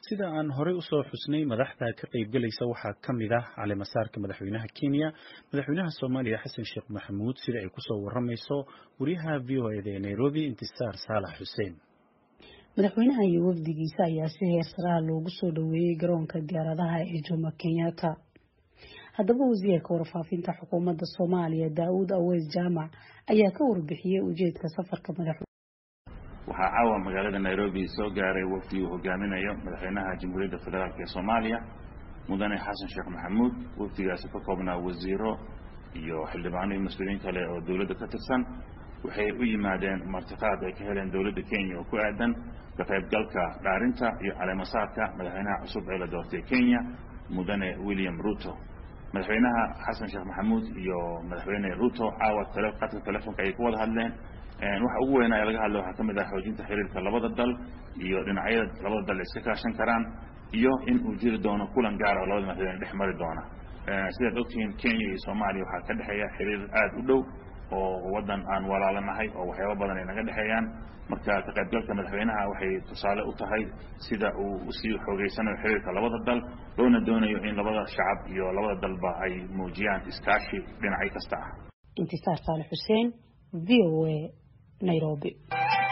sida aan horey u soo xusnay madaxda ka qaybgalaysa waxaa ka mid ah caleemasaarka madaxweynaha Kenya madaxweynaha Soomaaliya Xasan Sheekh Maxamuud sida ay ku soo waramayso wariyaha VOA-da ee Nairobi Intisaar Saalax Xuseen madaxweynaha iyo wafdigiisa ayaa si heer sare ah loogu soo dhaweeyay garoonka diyaaradaha ee Jomo Kenyatta haddaba wasiirka warfaafinta xukuumadda Soomaaliya Daawud Aweys Jaamac ayaa ka warbixiyay ujeedka safarka madaxweynaha waxaa caawa magaalada Nairobi soo gaaray wafdi uu hogaaminayo madaxweynaha Jamhuuriyadda Federaalka ee Soomaaliya mudane Xasan Sheekh Maxamuud wafdigaasi ka koobnaa wasiiro iyo xildhibaano iyo mas'uuliyiin kale oo dawladda ka tirsan waxay u yimaadeen martiqaad ay ka heleen dawladda Kenya oo ku aadan ka qaybgalka dhaarinta iyo caleemasaarka madaxweynaha cusub ee la doortay Kenya mudane William Ruto madaxweynaha Xasan Sheekh Maxamuud iyo madaxweyne Ruto caawa telefoonka ay ku wada hadleen waxa ugu weyn ee laga hadlo waxa kamid ah xoojinta xiriirka labada dal iyo dhinacyada labada dal iska kaashan karaan iyo in uu jiri doono kulan gaar ah oo labada madaxweyne dhex mari doona sida ogtiin Kenya iyo Soomaaliya waxa ka dhaxeeya xiriir aad u dhow oo wadan aan walaalanahay oo waxyaabo badan ay naga dhaxeeyaan marka ka qaybgalka madaxweynaha waxay tusaale u tahay sida uu si xoogeysanayo xiriirka labada dal loona doonayo in labada shacab iyo labada dalba ay muujiyaan iskaashi dhinacyo kasta ah Intisaar Saalax Xuseen VOA Nairobi